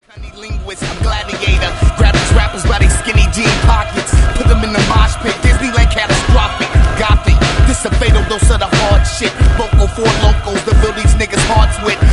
Cunny linguist, I'm gladiator. Grab these rappers by their skinny jean pockets. Put them in the mosh pit. Disneyland catastrophic. Gothic. This a fatal dose of the hard shit. Vocal for locals to fill these niggas' hearts with.